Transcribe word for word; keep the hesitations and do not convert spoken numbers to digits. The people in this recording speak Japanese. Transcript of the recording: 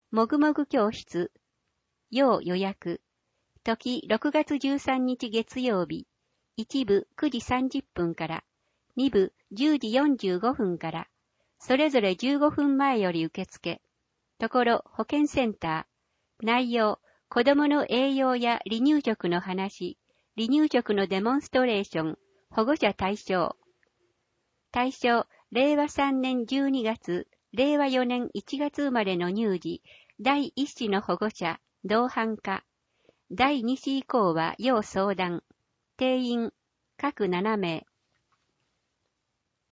もぐもぐ教室、要予約、時ろくがつじゅうさんにち月曜日、一部くじさんじゅっぷんから、二部じゅうじよんじゅうごふんから、それぞれじゅうごふんまえより受付、ところ保健センター、内容、子供の栄養や離乳食の話、離乳食のデモンストレーション、保護者対象。対象、れいわさんねんじゅうにがつ、れいわよねんいちがつ生まれの乳児、だいいっ子の保護者、同伴か。だいに子以降は要相談。定員、各ななめい。